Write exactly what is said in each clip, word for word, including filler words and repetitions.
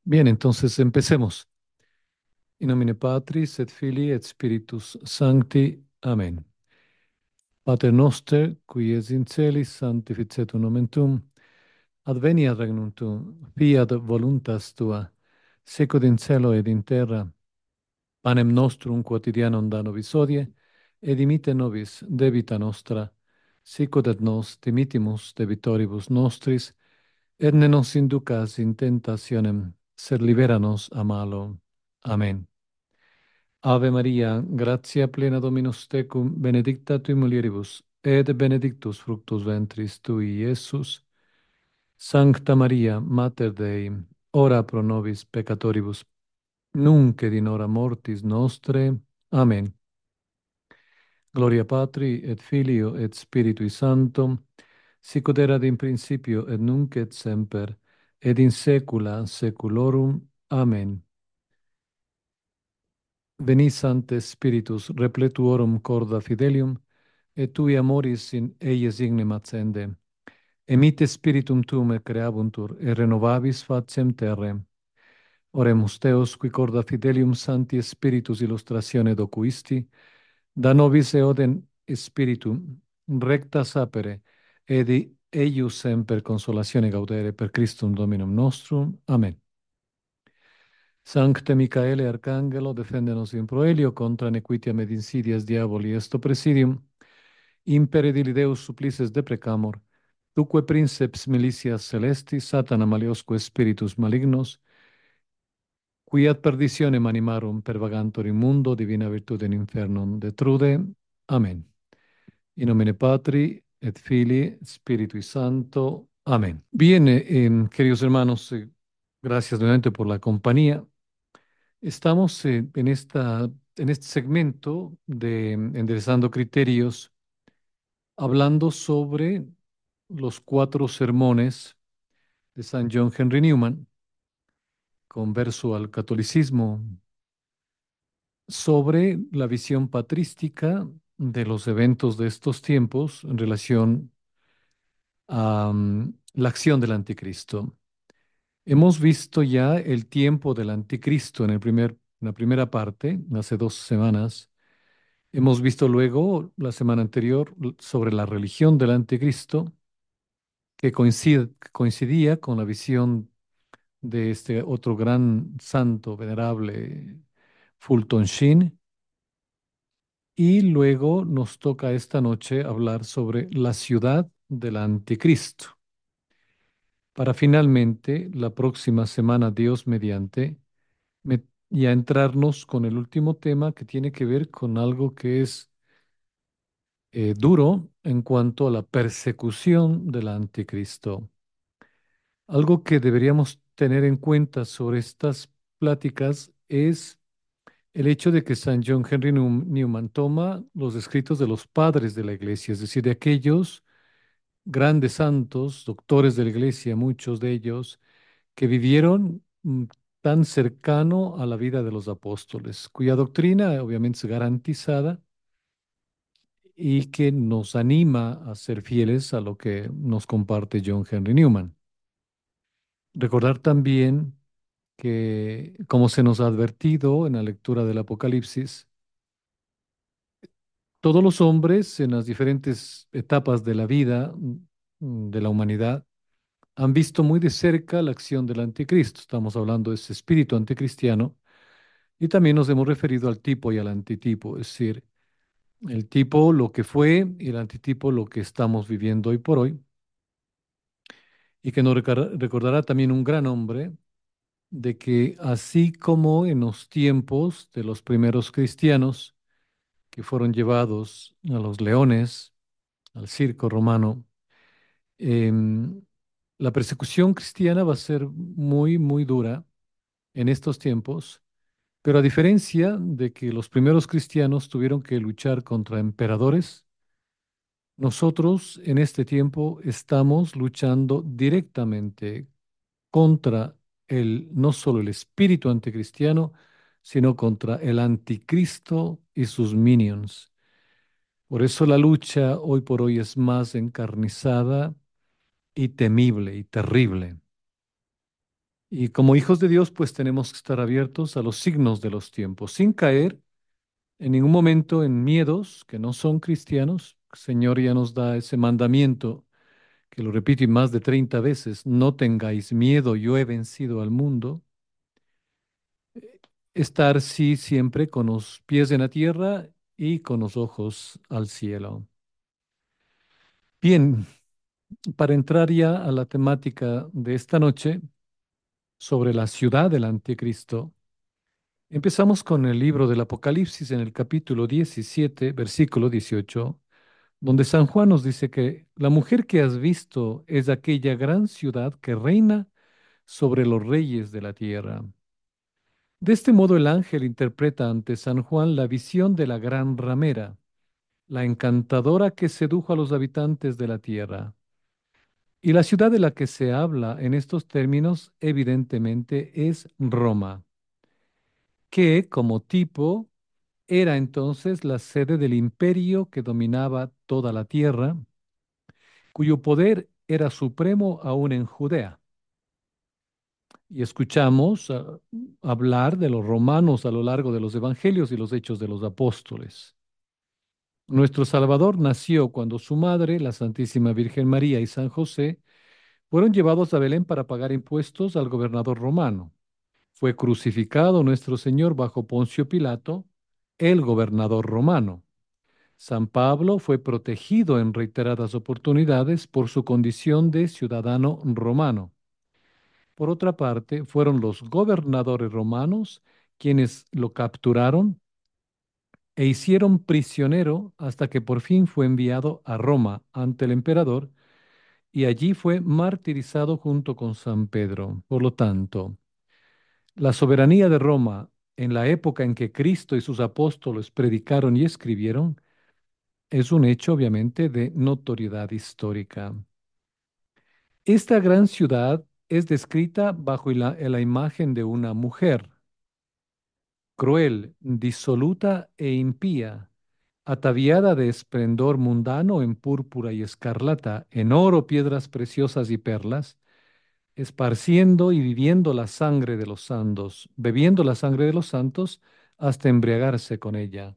Bien, entonces empecemos. In nomine Patris et Filii et Spiritus Sancti. Amen. Pater noster, qui es in celis, sanctificetur nomen tuum. Adveniat regnum tuum. Fiat voluntas tua, sicut in cielo et in terra. Panem nostrum quotidianum da nobis hodie, et dimitte nobis debita nostra, sicut et nos dimittimus debitoribus nostris, et ne nos inducas in tentationem, sed libera nos a malo. Amen. Ave Maria, gratia plena Dominus tecum, benedicta tui mulieribus, et benedictus fructus ventris tui, Iesus. Sancta Maria, Mater Dei, ora pro nobis peccatoribus, nunc et in hora mortis nostre. Amen. Gloria Patri et Filio et Spiritui Sancto, sicut erat in principio et nunc et semper, et in saecula saeculorum. Amen. Veni Sancte Spiritus, repletuorum corda fidelium, et tui amoris in eies ignem accende. Emite spiritum tuum et creabuntur, et renovabis faciem terre. Oremus Deus, qui corda fidelium Sancti Spiritus illustratione docuisti, da nobis eodem spiritum recta sapere, et eius semper consolatione gaudere per Christum Dominum nostrum. Amen. Sancte Micaele Arcangelo, defende nos in proelio contra nequitiam et insidias diaboli est presidium. Impere dili Deus supplices deprecamur, tuque princeps militias celestis, Satana maliosque spiritus malignos, qui ad perditionem animarum pervagantur in mundo, divina virtute in infernum detrude. Amen. In nomine Patri et Filii, Spiritui Santo. Amén. Bien, eh, em, queridos hermanos, eh, gracias nuevamente por la compañía. Estamos eh, en esta, en este segmento de em, Enderezando Criterios, hablando sobre los cuatro sermones de San John Henry Newman, converso al catolicismo, sobre la visión patrística de los eventos de estos tiempos en relación a mm, la acción del anticristo. Hemos visto ya el tiempo del anticristo en el primer, en la primera parte, hace dos semanas. Hemos visto luego, la semana anterior, l- sobre la religión del anticristo, que coincide- que coincidía con la visión de este otro gran santo venerable, Fulton Sheen. Y luego nos toca esta noche hablar sobre la ciudad del anticristo, para finalmente la próxima semana, Dios mediante, me- ya entrarnos con el último tema que tiene que ver con algo que es eh, duro en cuanto a la persecución del anticristo. Algo que deberíamos tener en cuenta sobre estas pláticas es el hecho de que San John Henry Neu- Newman toma los escritos de los padres de la iglesia, es decir, de aquellos grandes santos, doctores de la iglesia, muchos de ellos, que vivieron mm, tan cercano a la vida de los apóstoles, cuya doctrina obviamente es garantizada y que nos anima a ser fieles a lo que nos comparte John Henry Newman. Recordar también que, como se nos ha advertido en la lectura del Apocalipsis, todos los hombres en las diferentes etapas de la vida mm, de la humanidad han visto muy de cerca la acción del anticristo. Estamos hablando de ese espíritu anticristiano y también nos hemos referido al tipo y al antitipo, es decir, el tipo lo que fue y el antitipo lo que estamos viviendo hoy por hoy, y que nos recar- recordará también un gran hombre de que así como en los tiempos de los primeros cristianos que fueron llevados a los leones, al circo romano, em, la persecución cristiana va a ser muy, muy dura en estos tiempos, pero a diferencia de que los primeros cristianos tuvieron que luchar contra emperadores, nosotros en este tiempo estamos luchando directamente contra el, no solo el espíritu anticristiano, sino contra el anticristo y sus minions. Por eso la lucha hoy por hoy es más encarnizada y temible y terrible. Y como hijos de Dios, pues tenemos que estar abiertos a los signos de los tiempos, sin caer en ningún momento en miedos que no son cristianos. El Señor ya nos da ese mandamiento, que lo repito y más de treinta veces: no tengáis miedo, yo he vencido al mundo. Estar sí siempre con los pies en la tierra y con los ojos al cielo. Bien, para entrar ya a la temática de esta noche sobre la ciudad del anticristo, empezamos con el libro del Apocalipsis en el capítulo diecisiete, versículo dieciocho, donde San Juan nos dice que la mujer que has visto es aquella gran ciudad que reina sobre los reyes de la tierra. De este modo el ángel interpreta ante San Juan la visión de la gran ramera, la encantadora que sedujo a los habitantes de la tierra. Y la ciudad de la que se habla en estos términos evidentemente es Roma, que como tipo era entonces la sede del imperio que dominaba toda la tierra, cuyo poder era supremo aún en Judea. Y escuchamos ah, hablar de los romanos a lo largo de los evangelios y los hechos de los apóstoles. Nuestro Salvador nació cuando su madre, la Santísima Virgen María y San José fueron llevados a Belén para pagar impuestos al gobernador romano. Fue crucificado nuestro Señor bajo Poncio Pilato, el gobernador romano. San Pablo fue protegido en reiteradas oportunidades por su condición de ciudadano romano. Por otra parte, fueron los gobernadores romanos quienes lo capturaron e hicieron prisionero hasta que por fin fue enviado a Roma ante el emperador y allí fue martirizado junto con San Pedro. Por lo tanto, la soberanía de Roma en la época en que Cristo y sus apóstoles predicaron y escribieron es un hecho obviamente de notoriedad histórica. Esta gran ciudad es descrita bajo la, la imagen de una mujer cruel, disoluta e impía, ataviada de esplendor mundano en púrpura y escarlata, en oro, piedras preciosas y perlas, esparciendo y viviendo la sangre de los santos, bebiendo la sangre de los santos hasta embriagarse con ella.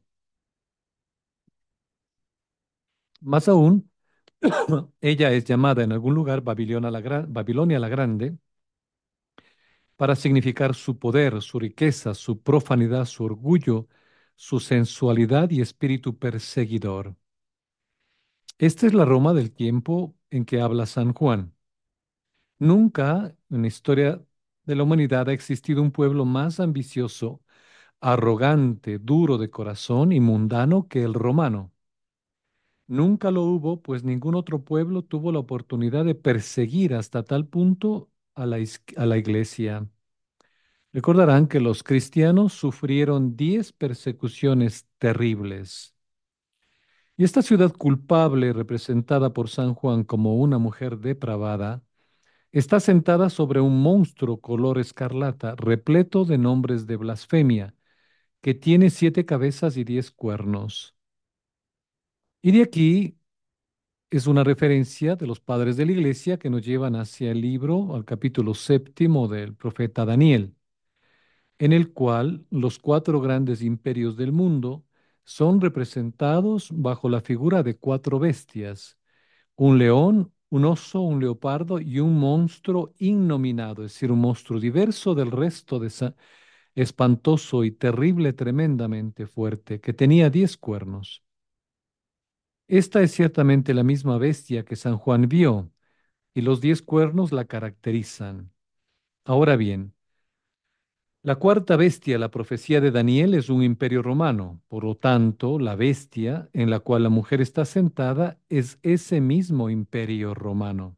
Más aún, ella es llamada en algún lugar Babilonia la, Gra- Babilonia la Grande para significar su poder, su riqueza, su profanidad, su orgullo, su sensualidad y espíritu perseguidor. Esta es la Roma del tiempo en que habla San Juan. Nunca en la historia de la humanidad ha existido un pueblo más ambicioso, arrogante, duro de corazón y mundano que el romano. Nunca lo hubo, pues ningún otro pueblo tuvo la oportunidad de perseguir hasta tal punto a la, is- a la iglesia. Recordarán que los cristianos sufrieron diez persecuciones terribles. Y esta ciudad culpable, representada por San Juan como una mujer depravada, está sentada sobre un monstruo color escarlata, repleto de nombres de blasfemia, que tiene siete cabezas y diez cuernos. Y de aquí es una referencia de los padres de la iglesia que nos llevan hacia el libro, al capítulo séptimo del profeta Daniel, en el cual los cuatro grandes imperios del mundo son representados bajo la figura de cuatro bestias: un león, un oso, un leopardo y un monstruo innominado, es decir, un monstruo diverso del resto de esa espantoso y terrible, tremendamente fuerte, que tenía diez cuernos. Esta es ciertamente la misma bestia que San Juan vio, y los diez cuernos la caracterizan. Ahora bien, la cuarta bestia, la profecía de Daniel, es un imperio romano. Por lo tanto, la bestia en la cual la mujer está sentada es ese mismo imperio romano.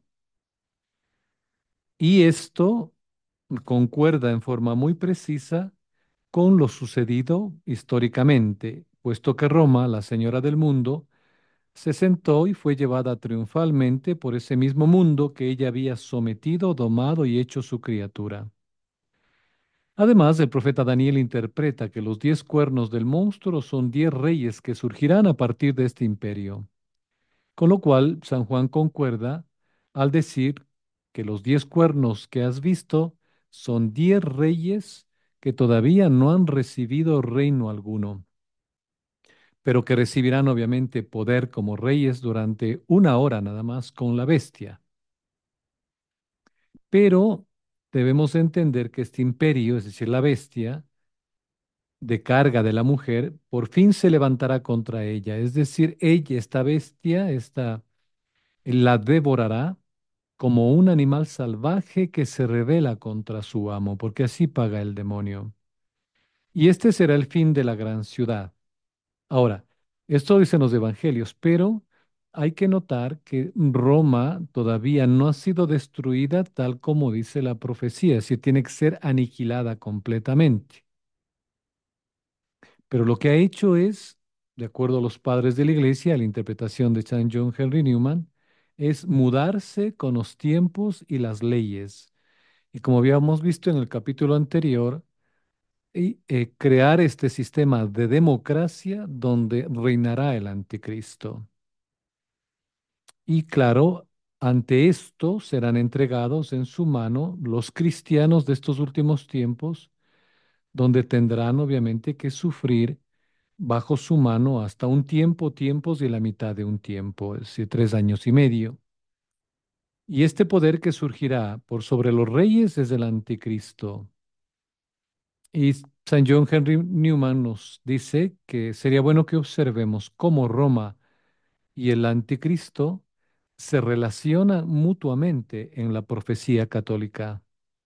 Y esto concuerda en forma muy precisa con lo sucedido históricamente, puesto que Roma, la señora del mundo, se sentó y fue llevada triunfalmente por ese mismo mundo que ella había sometido, domado y hecho su criatura. Además, el profeta Daniel interpreta que los diez cuernos del monstruo son diez reyes que surgirán a partir de este imperio, con lo cual San Juan concuerda al decir que los diez cuernos que has visto son diez reyes que todavía no han recibido reino alguno, pero que recibirán obviamente poder como reyes durante una hora nada más con la bestia. Pero debemos entender que este imperio, es decir, la bestia, de carga de la mujer, por fin se levantará contra ella. Es decir, ella, esta bestia, esta, la devorará como un animal salvaje que se rebela contra su amo, porque así paga el demonio. Y este será el fin de la gran ciudad. Ahora, esto dicen los evangelios, pero hay que notar que Roma todavía no ha sido destruida tal como dice la profecía, es decir, tiene que ser aniquilada completamente. Pero lo que ha hecho es, de acuerdo a los padres de la iglesia, a la interpretación de Saint John Henry Newman, es mudarse con los tiempos y las leyes. Y como habíamos visto en el capítulo anterior, y, eh, crear este sistema de democracia donde reinará el anticristo. Y claro, ante esto serán entregados en su mano los cristianos de estos últimos tiempos, donde tendrán obviamente que sufrir bajo su mano hasta un tiempo, tiempos y la mitad de un tiempo, es decir, tres años y medio. Y este poder que surgirá por sobre los reyes es el anticristo. Y Saint John Henry Newman nos dice que sería bueno que observemos cómo Roma y el anticristo se relacionan mutuamente en la profecía católica.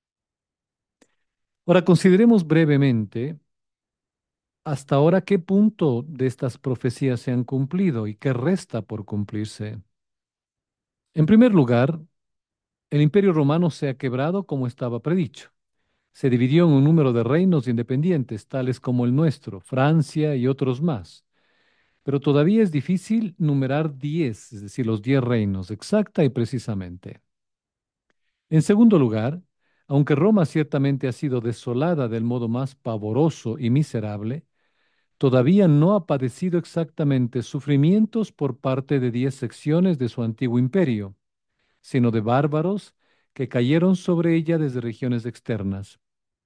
Ahora consideremos brevemente hasta ahora qué punto de estas profecías se han cumplido y qué resta por cumplirse. En primer lugar, el imperio romano se ha quebrado como estaba predicho. Se dividió en un número de reinos independientes, tales como el nuestro, Francia y otros más. Pero todavía es difícil numerar diez, es decir, los diez reinos, exacta y precisamente. En segundo lugar, aunque Roma ciertamente ha sido desolada del modo más pavoroso y miserable, todavía no ha padecido exactamente sufrimientos por parte de diez secciones de su antiguo imperio, sino de bárbaros que cayeron sobre ella desde regiones externas.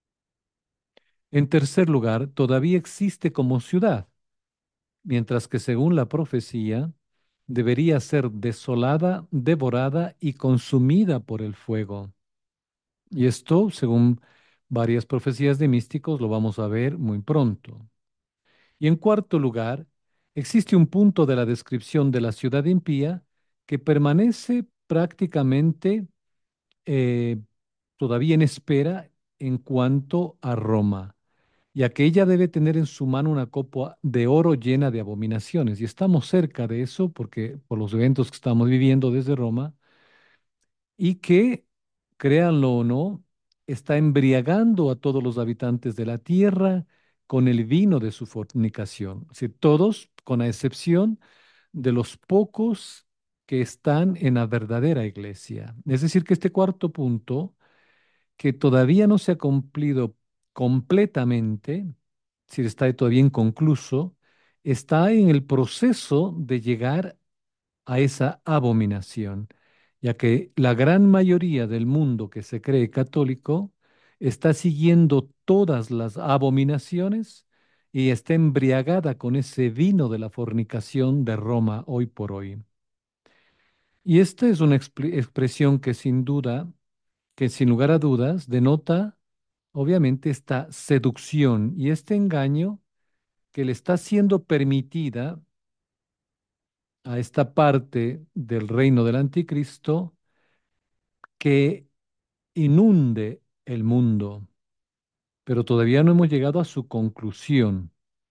En tercer lugar, todavía existe como ciudad, mientras que según la profecía, debería ser desolada, devorada y consumida por el fuego. Y esto, según varias profecías de místicos, lo vamos a ver muy pronto. Y en cuarto lugar, existe un punto de la descripción de la ciudad impía que permanece prácticamente eh, todavía en espera en cuanto a Roma, ya que ella debe tener en su mano una copa de oro llena de abominaciones. Y estamos cerca de eso porque por los eventos que estamos viviendo desde Roma, y que, créanlo o no, está embriagando a todos los habitantes de la tierra con el vino de su fornicación. Es decir, todos, con la excepción de los pocos que están en la verdadera iglesia. Es decir, que este cuarto punto, que todavía no se ha cumplido completamente, si está todavía inconcluso, está en el proceso de llegar a esa abominación, ya que la gran mayoría del mundo que se cree católico está siguiendo todas las abominaciones y está embriagada con ese vino de la fornicación de Roma hoy por hoy. Y esta es una expli- expresión que sin duda, que sin lugar a dudas, denota obviamente esta seducción y este engaño que le está siendo permitida a esta parte del reino del anticristo que inunde el mundo, pero todavía no hemos llegado a su conclusión.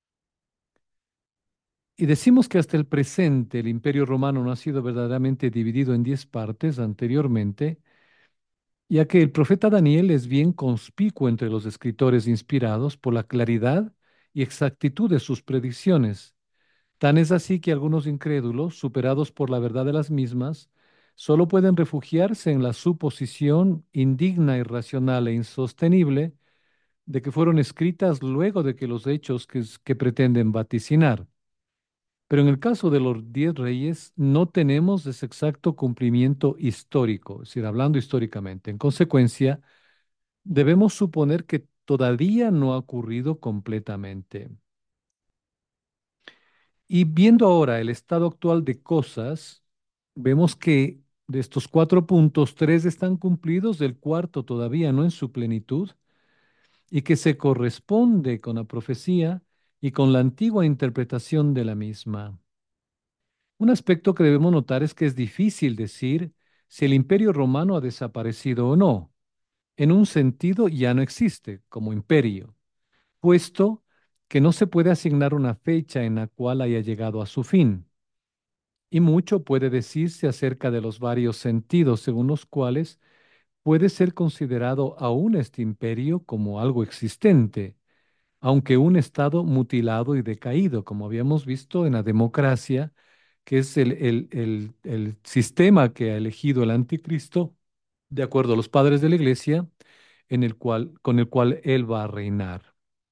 Y decimos que hasta el presente el imperio romano no ha sido verdaderamente dividido en diez partes anteriormente, ya que el profeta Daniel es bien conspicuo entre los escritores inspirados por la claridad y exactitud de sus predicciones. Tan es así que algunos incrédulos, superados por la verdad de las mismas, solo pueden refugiarse en la suposición indigna, irracional e insostenible de que fueron escritas luego de que los hechos que, s- que pretenden vaticinar. Pero en el caso de los diez reyes no tenemos ese exacto cumplimiento histórico, es decir, hablando históricamente. En consecuencia, debemos suponer que todavía no ha ocurrido completamente. Y viendo ahora el estado actual de cosas, vemos que de estos cuatro puntos, tres están cumplidos, el cuarto todavía no en su plenitud, y que se corresponde con la profecía y con la antigua interpretación de la misma. Un aspecto que debemos notar es que es difícil decir si el imperio romano ha desaparecido o no. En un sentido, ya no existe como imperio, puesto que no se puede asignar una fecha en la cual haya llegado a su fin. Y mucho puede decirse acerca de los varios sentidos según los cuales puede ser considerado aún este imperio como algo existente, aunque un estado mutilado y decaído, como habíamos visto en la democracia, que es el, el- el- el sistema que ha elegido el anticristo, de acuerdo a los padres de la iglesia, en el cual, con el cual él va a reinar.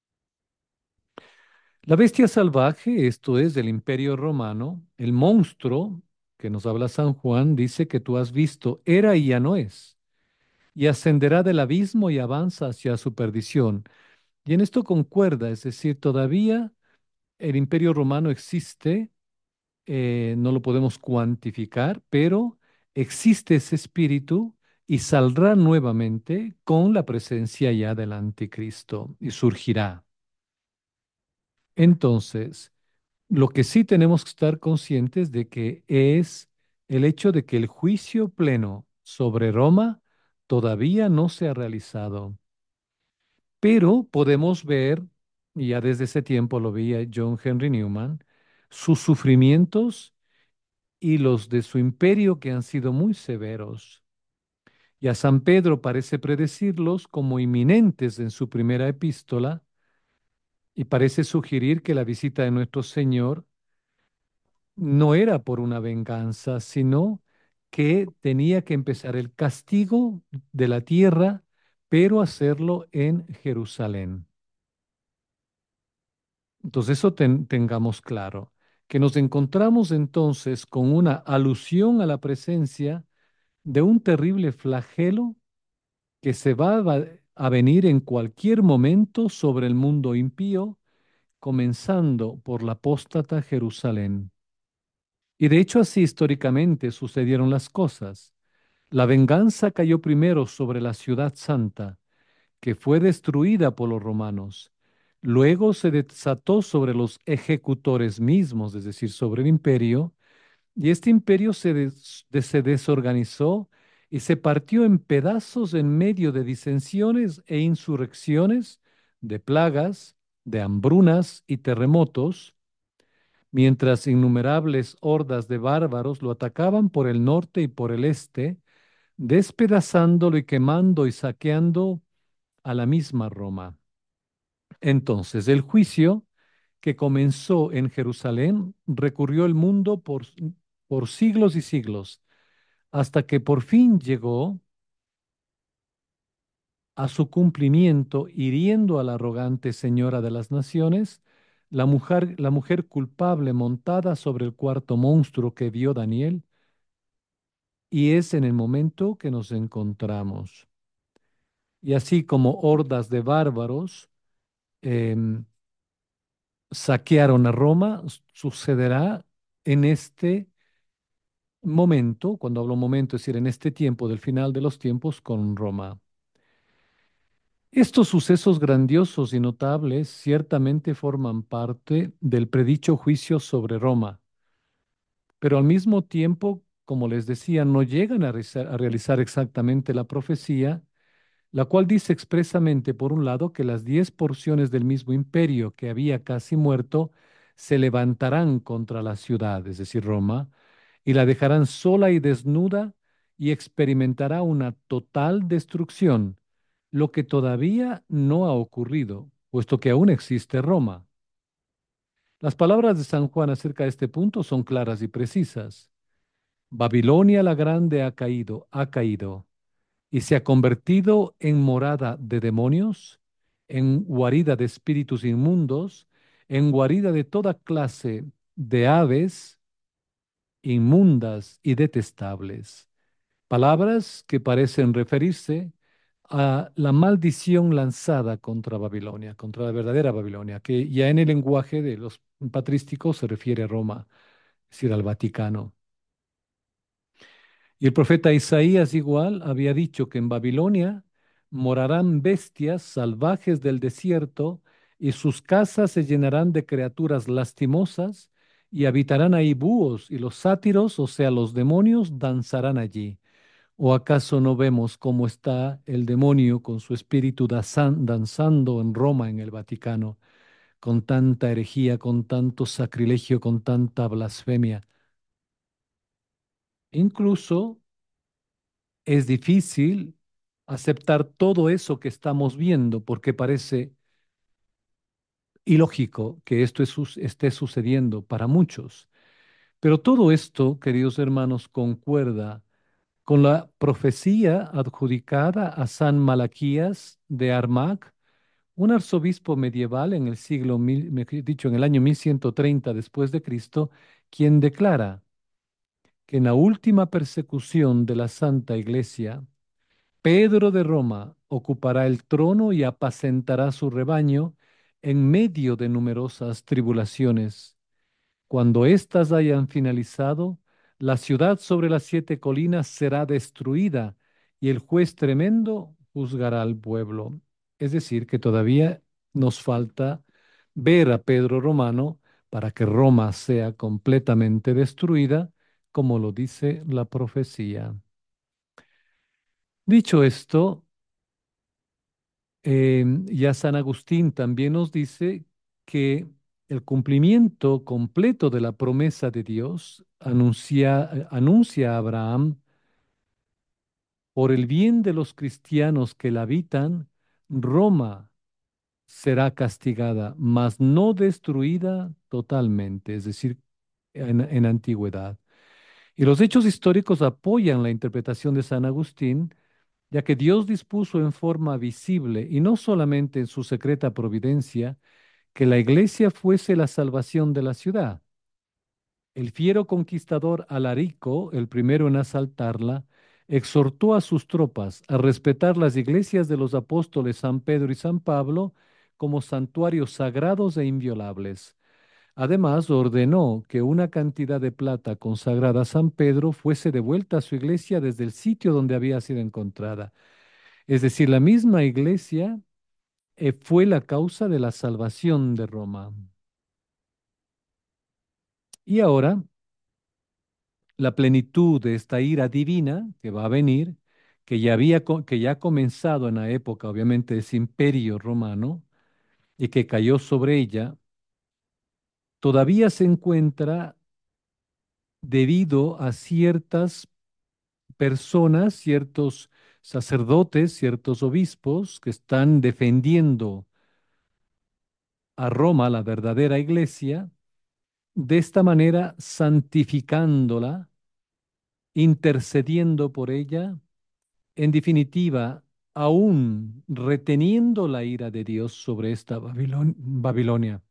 La bestia salvaje, esto es, del imperio romano, el monstruo que nos habla San Juan, dice que tú has visto, era y ya no es, y ascenderá del abismo y avanza hacia su perdición. Y en esto concuerda, es decir, todavía el imperio romano existe, eh, no lo podemos cuantificar, pero existe ese espíritu y saldrá nuevamente con la presencia ya del anticristo y surgirá. Entonces, lo que sí tenemos que estar conscientes de que es el hecho de que el juicio pleno sobre Roma todavía no se ha realizado, pero podemos ver, y ya desde ese tiempo lo veía John Henry Newman, sus sufrimientos y los de su imperio que han sido muy severos. Y a San Pedro parece predecirlos como inminentes en su primera epístola y parece sugerir que la visita de nuestro Señor no era por una venganza, sino que tenía que empezar el castigo de la tierra, pero hacerlo en Jerusalén. Entonces eso ten- tengamos claro, que nos encontramos entonces con una alusión a la presencia de un terrible flagelo que se va a va- a venir en cualquier momento sobre el mundo impío, comenzando por la apóstata Jerusalén. Y de hecho así históricamente sucedieron las cosas. La venganza cayó primero sobre la ciudad santa, que fue destruida por los romanos. Luego se desató sobre los ejecutores mismos, es decir, sobre el imperio, y este imperio se, des- de- se desorganizó y se partió en pedazos en medio de disensiones e insurrecciones, de plagas, de hambrunas y terremotos, mientras innumerables hordas de bárbaros lo atacaban por el norte y por el este, despedazándolo y quemando y saqueando a la misma Roma. Entonces, el juicio que comenzó en Jerusalén recorrió el mundo por, por siglos y siglos, hasta que por fin llegó a su cumplimiento, hiriendo a la arrogante señora de las naciones, la mujer, la mujer culpable montada sobre el cuarto monstruo que vio Daniel, y es en el momento que nos encontramos. Y así como hordas de bárbaros em, saquearon a Roma, s- sucederá en este momento, cuando hablo momento, es decir, en este tiempo del final de los tiempos con Roma. Estos sucesos grandiosos y notables ciertamente forman parte del predicho juicio sobre Roma, pero al mismo tiempo, como les decía, no llegan a realizar, a realizar exactamente la profecía, la cual dice expresamente, por un lado, que las diez porciones del mismo imperio que había casi muerto se levantarán contra la ciudad, es decir, Roma, y la dejarán sola y desnuda y experimentará una total destrucción, lo que todavía no ha ocurrido, puesto que aún existe Roma. Las palabras de San Juan acerca de este punto son claras y precisas. Babilonia la grande ha caído, ha caído y se ha convertido en morada de demonios, en guarida de espíritus inmundos, en guarida de toda clase de aves inmundas y detestables. Palabras que parecen referirse a la maldición lanzada contra Babilonia, contra la verdadera Babilonia, que ya en el lenguaje de los patrísticos se refiere a Roma, es decir, al Vaticano. Y el profeta Isaías igual había dicho que en Babilonia morarán bestias salvajes del desierto y sus casas se llenarán de criaturas lastimosas y habitarán ahí búhos y los sátiros, o sea, los demonios, danzarán allí. ¿O acaso no vemos cómo está el demonio con su espíritu dazan- danzando en Roma, en el Vaticano, con tanta herejía, con tanto sacrilegio, con tanta blasfemia? Incluso es difícil aceptar todo eso que estamos viendo porque parece ilógico que esto es sus- esté sucediendo para muchos. Pero todo esto, queridos hermanos, concuerda con la profecía adjudicada a San Malaquías de Armagh, un arzobispo medieval en el siglo, mil- mejor dicho, en el año mil ciento treinta después de Cristo, quien declara que en la última persecución de la Santa Iglesia, Pedro de Roma ocupará el trono y apacentará su rebaño en medio de numerosas tribulaciones. Cuando éstas hayan finalizado, la ciudad sobre las siete colinas será destruida y el juez tremendo juzgará al pueblo. Es decir, que todavía nos falta ver a Pedro Romano para que Roma sea completamente destruida, como lo dice la profecía. Dicho esto, eh, ya San Agustín también nos dice que el cumplimiento completo de la promesa de Dios anuncia, eh, anuncia a Abraham, por el bien de los cristianos que la habitan, Roma será castigada, mas no destruida totalmente, es decir, en, en antigüedad. Y los hechos históricos apoyan la interpretación de San Agustín, ya que Dios dispuso en forma visible y no solamente en su secreta providencia, que la iglesia fuese la salvación de la ciudad. El fiero conquistador Alarico, el primero en asaltarla, exhortó a sus tropas a respetar las iglesias de los apóstoles San Pedro y San Pablo como santuarios sagrados e inviolables. Además, ordenó que una cantidad de plata consagrada a San Pedro fuese devuelta a su iglesia desde el sitio donde había sido encontrada. Es decir, la misma iglesia eh, fue la causa de la salvación de Roma. Y ahora, la plenitud de esta ira divina que va a venir, que ya había, co- que ya ha comenzado en la época, obviamente, de ese imperio romano y que cayó sobre ella, todavía se encuentra debido a ciertas personas, ciertos sacerdotes, ciertos obispos que están defendiendo a Roma, la verdadera iglesia, de esta manera santificándola, intercediendo por ella, en definitiva, aún reteniendo la ira de Dios sobre esta Babilon- Babilonia,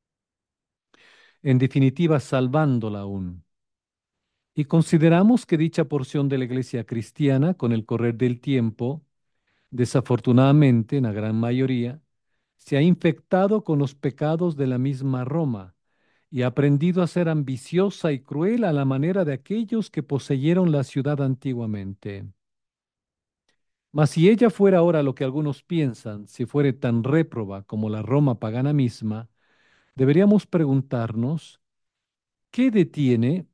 en definitiva, salvándola aún. Y consideramos que dicha porción de la iglesia cristiana, con el correr del tiempo, desafortunadamente, en la gran mayoría, se ha infectado con los pecados de la misma Roma y ha aprendido a ser ambiciosa y cruel a la manera de aquellos que poseyeron la ciudad antiguamente. Mas si ella fuera ahora lo que algunos piensan, si fuere tan réproba como la Roma pagana misma, deberíamos preguntarnos, ¿qué detiene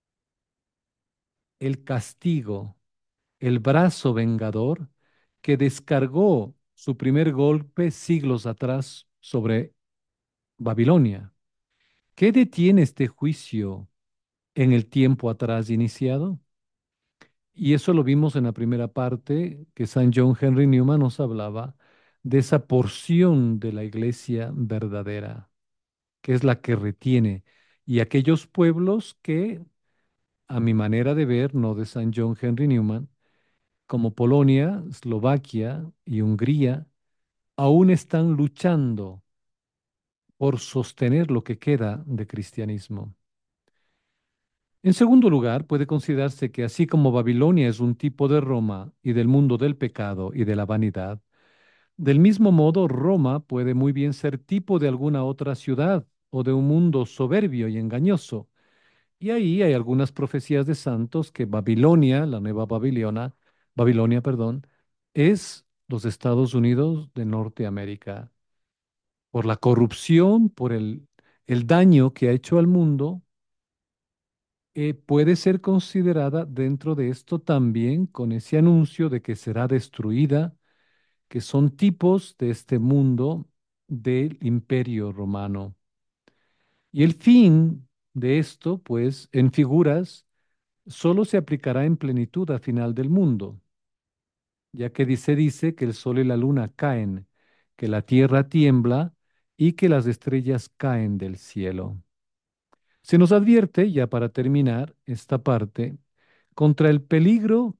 el castigo, el brazo vengador que descargó su primer golpe siglos atrás sobre Babilonia? ¿Qué detiene este juicio en el tiempo atrás iniciado? Y eso lo vimos en la primera parte que San John Henry Newman nos hablaba de esa porción de la iglesia verdadera, que es la que retiene, y aquellos pueblos que, a mi manera de ver, no de San John Henry Newman, como Polonia, Eslovaquia y Hungría, aún están luchando por sostener lo que queda de cristianismo. En segundo lugar, puede considerarse que así como Babilonia es un tipo de Roma y del mundo del pecado y de la vanidad, del mismo modo Roma puede muy bien ser tipo de alguna otra ciudad o de un mundo soberbio y engañoso. Y ahí hay algunas profecías de santos que Babilonia, la nueva Babilonia, Babilonia, perdón, es los Estados Unidos de Norteamérica. Por la corrupción, por el, el daño que ha hecho al mundo, eh, puede ser considerada dentro de esto también con ese anuncio de que será destruida, que son tipos de este mundo del Imperio Romano. Y el fin de esto, pues, en figuras, solo se aplicará en plenitud al final del mundo, ya que dice, dice que el sol y la luna caen, que la tierra tiembla y que las estrellas caen del cielo. Se nos advierte, ya para terminar esta parte, contra el peligro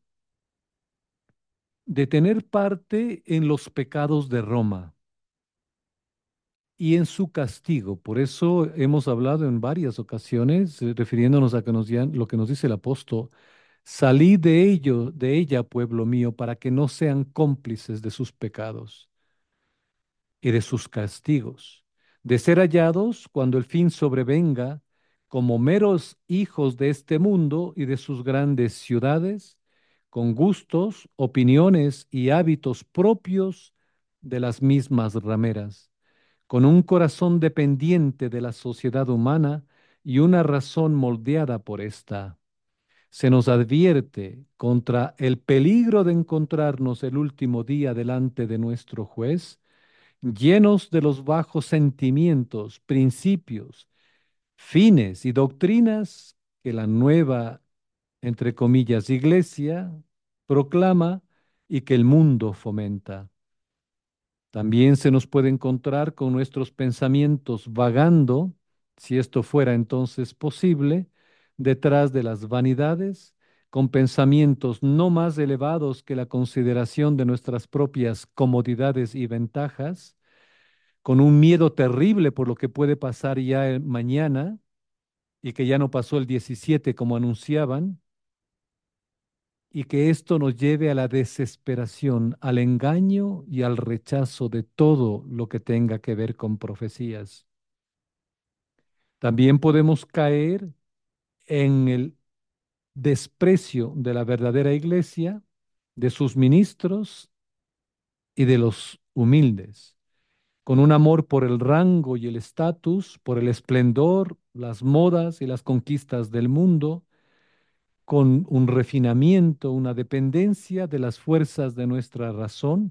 de tener parte en los pecados de Roma y en su castigo. Por eso hemos hablado en varias ocasiones, eh, refiriéndonos a que nos digan- lo que nos dice el apóstol, salid de ello, de ella, pueblo mío, para que no sean cómplices de sus pecados y de sus castigos, de ser hallados cuando el fin sobrevenga como meros hijos de este mundo y de sus grandes ciudades, con gustos, opiniones y hábitos propios de las mismas rameras, con un corazón dependiente de la sociedad humana y una razón moldeada por ésta. Se nos advierte contra el peligro de encontrarnos el último día delante de nuestro juez, llenos de los bajos sentimientos, principios, fines y doctrinas que la nueva, entre comillas, iglesia proclama y que el mundo fomenta. También se nos puede encontrar con nuestros pensamientos vagando, si esto fuera entonces posible, detrás de las vanidades, con pensamientos no más elevados que la consideración de nuestras propias comodidades y ventajas, con un miedo terrible por lo que puede pasar ya el mañana y que ya no pasó el diecisiete como anunciaban, y que esto nos lleve a la desesperación, al engaño y al rechazo de todo lo que tenga que ver con profecías. También podemos caer en el desprecio de la verdadera iglesia, de sus ministros y de los humildes, con un amor por el rango y el estatus, por el esplendor, las modas y las conquistas del mundo, con un refinamiento, una dependencia de las fuerzas de nuestra razón,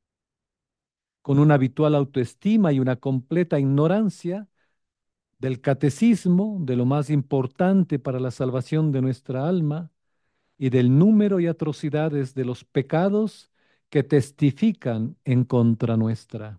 con una habitual autoestima y una completa ignorancia del catecismo, de lo más importante para la salvación de nuestra alma y del número y atrocidades de los pecados que testifican en contra nuestra.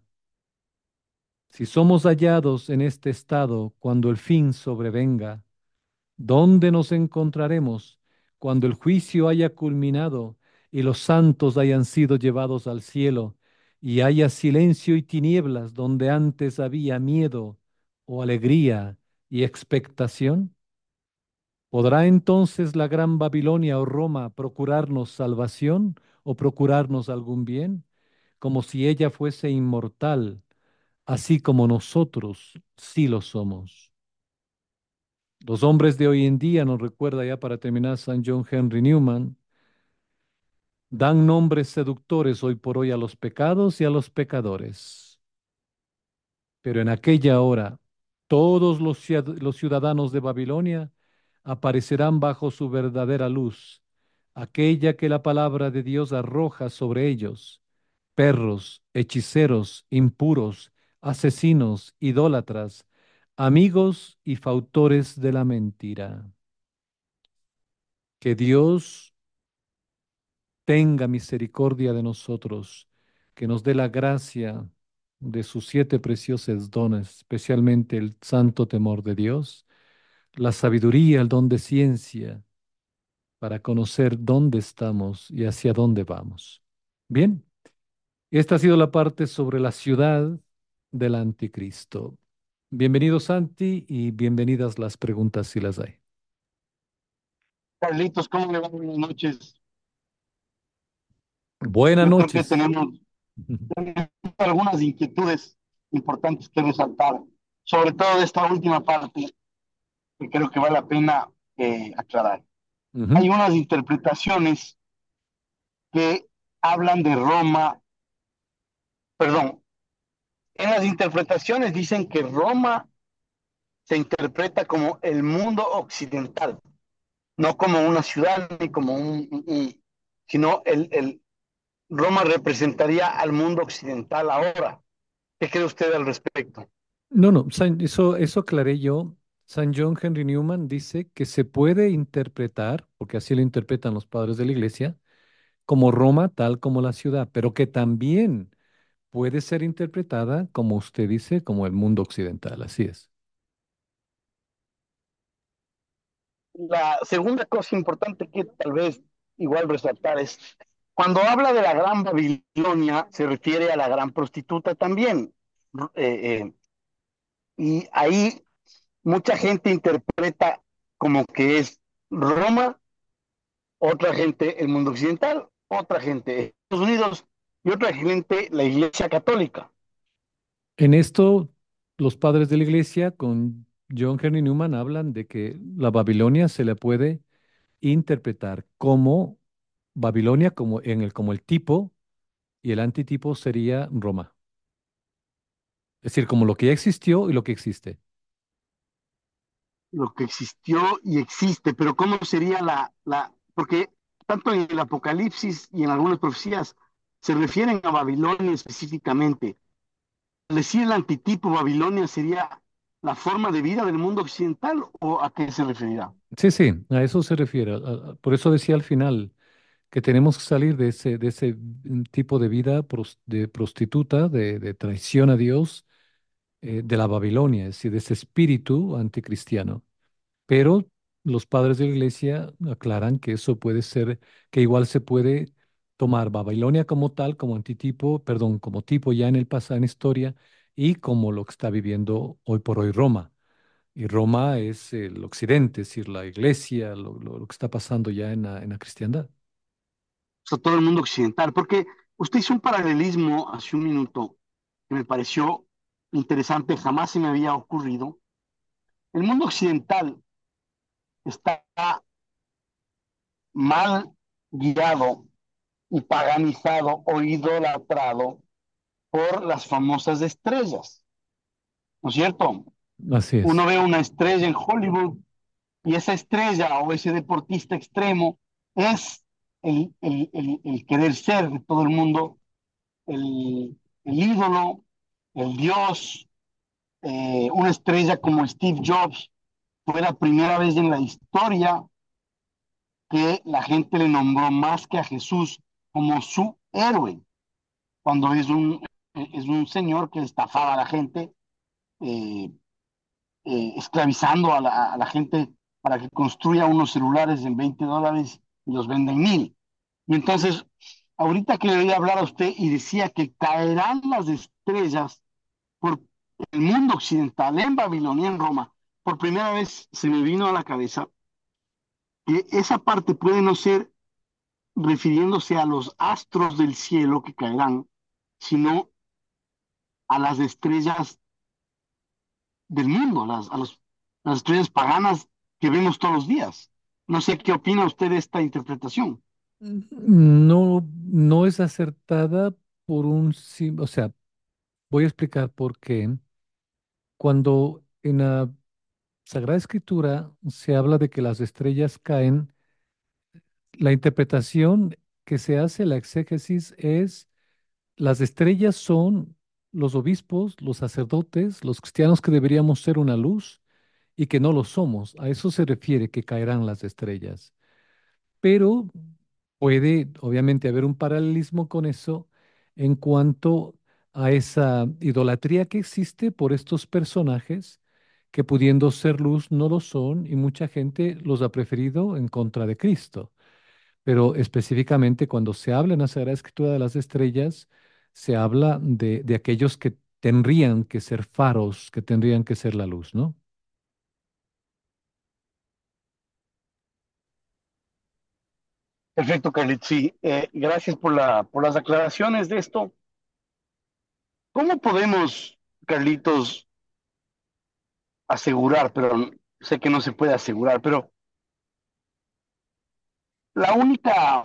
Si somos hallados en este estado cuando el fin sobrevenga, ¿dónde nos encontraremos cuando el juicio haya culminado y los santos hayan sido llevados al cielo y haya silencio y tinieblas donde antes había miedo o alegría y expectación? ¿Podrá entonces la gran Babilonia o Roma procurarnos salvación o procurarnos algún bien, como si ella fuese inmortal, así como nosotros sí lo somos? Los hombres de hoy en día, nos recuerda ya para terminar San John Henry Newman, dan nombres seductores hoy por hoy a los pecados y a los pecadores. Pero en aquella hora, todos los, ciad- los ciudadanos de Babilonia aparecerán bajo su verdadera luz, aquella que la palabra de Dios arroja sobre ellos: perros, hechiceros, impuros, asesinos, idólatras, amigos y fautores de la mentira. Que Dios tenga misericordia de nosotros, que nos dé la gracia de sus siete preciosos dones, especialmente el santo temor de Dios, la sabiduría, el don de ciencia, para conocer dónde estamos y hacia dónde vamos. Bien, esta ha sido la parte sobre la ciudad del anticristo. Bienvenido, Santi, y bienvenidas las preguntas si las hay. Carlitos, ¿cómo le va? Buenas noches. Buenas Yo creo que noches. tenemos, tenemos algunas inquietudes importantes que resaltar, sobre todo de esta última parte, que creo que vale la pena eh, aclarar. Ujú. Hay unas interpretaciones que hablan de Roma, perdón, en las interpretaciones dicen que Roma se interpreta como el mundo occidental, no como una ciudad ni como un, un- un- sino el, el Roma representaría al mundo occidental ahora. ¿Qué cree usted al respecto? No, no, San- eso, eso aclaré yo. San John Henry Newman dice que se puede interpretar, porque así lo interpretan los padres de la iglesia, como Roma, tal como la ciudad, pero que también puede ser interpretada, como usted dice, como el mundo occidental. Así es. La segunda cosa importante que tal vez igual resaltar es, cuando habla de la gran Babilonia, se refiere a la gran prostituta también. Eh, eh, y ahí mucha gente interpreta como que es Roma, otra gente el mundo occidental, otra gente Estados Unidos y otra gente la Iglesia Católica. En esto, los padres de la iglesia con John Henry Newman hablan de que la Babilonia se le puede interpretar como Babilonia, como en el, como el tipo, y el antitipo sería Roma. Es decir, como lo que ya existió y lo que existe. Lo que existió y existe, pero ¿cómo sería la, la, porque tanto en el Apocalipsis y en algunas profecías se refieren a Babilonia específicamente? Al decir el antitipo Babilonia sería la forma de vida del mundo occidental o a qué se referirá? Sí, sí, a eso se refiere. a- a- Por eso decía al final que tenemos que salir de ese, de ese mm, tipo de vida pros- de prostituta, de, de traición a Dios, eh, de la Babilonia, es decir, de ese espíritu anticristiano. Pero los padres de la iglesia aclaran que eso puede ser, que igual se puede tomar Babilonia como tal, como antitipo, perdón, como tipo ya en el pasado, en historia, y como lo que está viviendo hoy por hoy Roma. Y Roma es el occidente, es decir, la iglesia, lo, lo- lo que está pasando ya en la, en la cristiandad. O sea, todo el mundo occidental, porque usted hizo un paralelismo hace un minuto que me pareció interesante, jamás se me había ocurrido. El mundo occidental está mal guiado y paganizado o idolatrado por las famosas estrellas, ¿no es cierto? Así es. Uno ve una estrella en Hollywood y esa estrella o ese deportista extremo es el, el, el, el querer ser de todo el mundo, el, el ídolo, el dios, eh, una estrella como Steve Jobs. Fue la primera vez en la historia que la gente le nombró más que a Jesús como su héroe, cuando es un, es un señor que estafaba a la gente, eh, eh, esclavizando a la, a la, gente para que construya unos celulares en veinte dólares y los venda en mil. Y entonces, ahorita que le voy a hablar a usted y decía que caerán las estrellas por el mundo occidental, en Babilonia, en Roma, por primera vez se me vino a la cabeza que esa parte puede no ser refiriéndose a los astros del cielo que caerán, sino a las estrellas del mundo, las, a los, las estrellas paganas que vemos todos los días. No sé qué opina usted de esta interpretación. No, no es acertada por un, sim- o sea, voy a explicar por qué. Cuando en la Sagrada Escritura se habla de que las estrellas caen, la interpretación que se hace, la exégesis, es las estrellas son los obispos, los sacerdotes, los cristianos que deberíamos ser una luz y que no lo somos. A eso se refiere que caerán las estrellas. Pero puede, obviamente, haber un paralelismo con eso en cuanto a esa idolatría que existe por estos personajes que pudiendo ser luz no lo son y mucha gente los ha preferido en contra de Cristo. Pero específicamente cuando se habla en la Sagrada Escritura de las estrellas, se habla de, de aquellos que tendrían que ser faros, que tendrían que ser la luz, ¿no? Perfecto, Carlitos. Sí, eh, gracias por la, por las aclaraciones de esto. ¿Cómo podemos, Carlitos, asegurar, pero sé que no se puede asegurar, pero la única,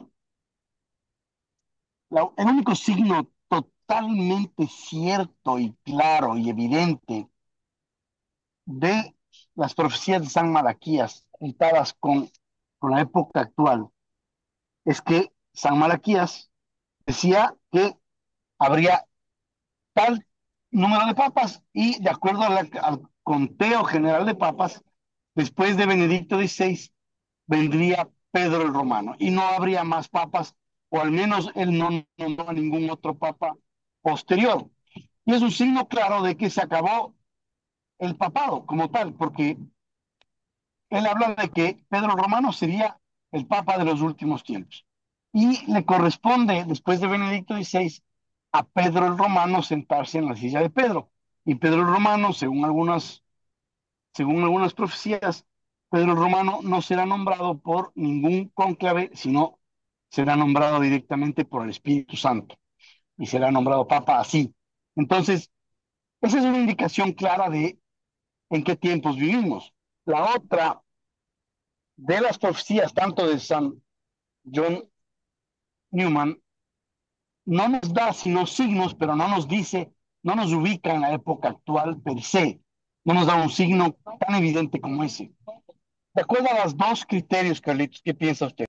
la- el único signo totalmente cierto y claro y evidente de las profecías de San Malaquías juntadas con, con la época actual es que San Malaquías decía que habría tal número de papas y de acuerdo a la- al conteo general de papas, después de Benedicto dieciséis vendría Pedro el Romano y no habría más papas, o al menos él no nombró a ningún otro papa posterior. Y es un signo claro de que se acabó el papado como tal, porque él habla de que Pedro Romano sería el papa de los últimos tiempos. Y le corresponde, después de Benedicto dieciséis, a Pedro el Romano sentarse en la silla de Pedro. Y Pedro el Romano, según algunas, según algunas profecías, Pedro el Romano no será nombrado por ningún cónclave, sino será nombrado directamente por el Espíritu Santo y será nombrado papa así. Entonces, esa es una indicación clara de en qué tiempos vivimos. La otra de las profecías, tanto de San John Newman, no nos da sino signos, pero no nos dice, no nos ubica en la época actual per se, no nos da un signo tan evidente como ese. De acuerdo a los dos criterios, Carlitos, ¿qué piensa usted?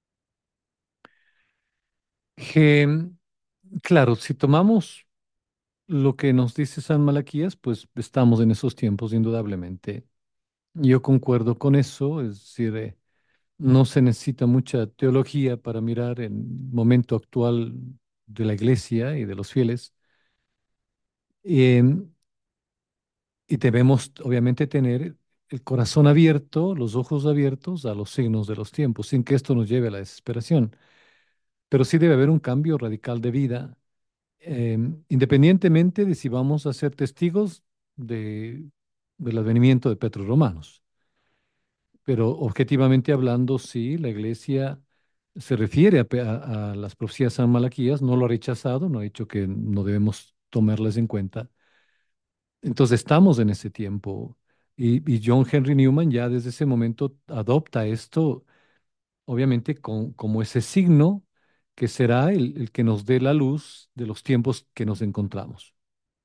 Que, claro, si tomamos lo que nos dice San Malaquías, pues estamos en esos tiempos, indudablemente. Yo concuerdo con eso, es decir, eh, no se necesita mucha teología para mirar el momento actual de la iglesia y de los fieles. Em, y debemos, obviamente, tener el corazón abierto, los ojos abiertos a los signos de los tiempos, sin que esto nos lleve a la desesperación. Pero sí debe haber un cambio radical de vida, em, independientemente de si vamos a ser testigos de, del advenimiento de Petros Romanos. Pero objetivamente hablando, sí, la iglesia se refiere a, pe- a- a las profecías San Malaquías, no lo ha rechazado, no ha dicho que no debemos tomarlas en cuenta. Entonces estamos en ese tiempo y, y John Henry Newman ya desde ese momento adopta esto, obviamente con, como ese signo que será el, el que nos dé la luz de los tiempos que nos encontramos.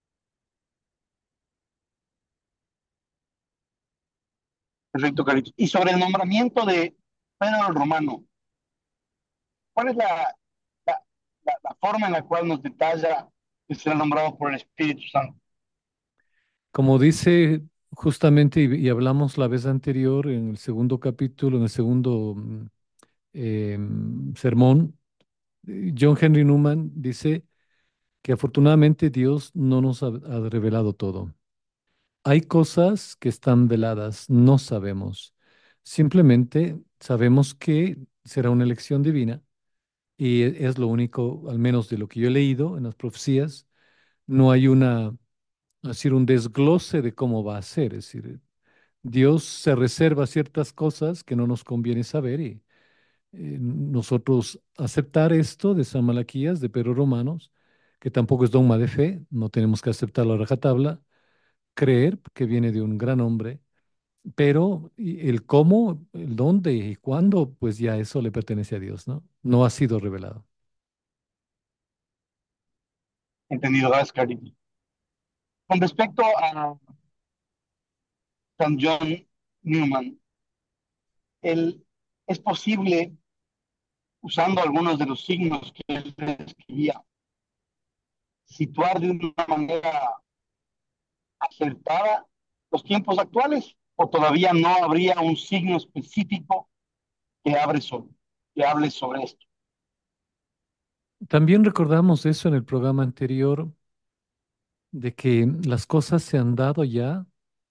Perfecto, Carlitos. Y sobre el nombramiento de Pedro el Romano, ¿cuál es la, la, la, la forma en la cual nos detalla que será nombrado por el Espíritu Santo? Como dice justamente, y, y hablamos la vez anterior en el segundo capítulo, en el segundo mm, em, sermón, eh, John Henry Newman dice que afortunadamente Dios no nos ha, ha revelado todo. Hay cosas que están veladas, no sabemos. Simplemente sabemos que será una elección divina y e- es lo único, al menos de lo que yo he leído en las profecías, no hay una, es decir, un desglose de cómo va a ser. Es decir, Dios se reserva ciertas cosas que no nos conviene saber y eh, nosotros aceptar esto de San Malaquías, de Pedro Romanos, que tampoco es dogma de fe, no tenemos que aceptarlo a rajatabla, creer que viene de un gran hombre, pero y el cómo, el dónde y cuándo, pues ya eso le pertenece a Dios, ¿no? No ha sido revelado. Entendido, gracias, Carlitos. Con respecto a San John Newman, el, es posible, usando algunos de los signos que él describía, situar de una manera acertada los tiempos actuales, o todavía no habría un signo específico que, abre sobre, que hable sobre esto. También recordamos eso en el programa anterior, de que las cosas se han dado ya,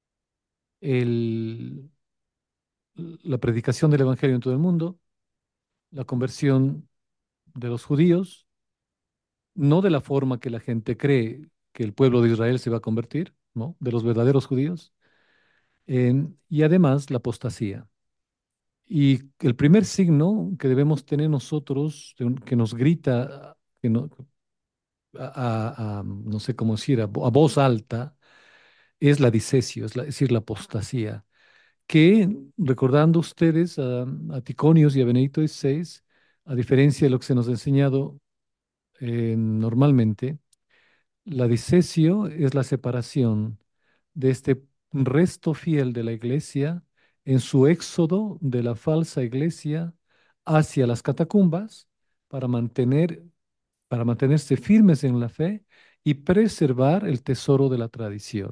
el, la predicación del Evangelio en todo el mundo, la conversión de los judíos, no de la forma que la gente cree que el pueblo de Israel se va a convertir, ¿no? De los verdaderos judíos, em, y además la apostasía. Y el primer signo que debemos tener nosotros, de un- que nos grita, que no, a, a- a- no sé cómo decir, a, vo- a voz alta, es la disesio, es, la- es decir, la apostasía, que recordando ustedes a, a Ticonios y a Benedicto dieciséis, a diferencia de lo que se nos ha enseñado eh, normalmente, la disesio es la separación de este resto fiel de la iglesia en su éxodo de la falsa iglesia hacia las catacumbas para mantener, para mantenerse firmes en la fe y preservar el tesoro de la tradición.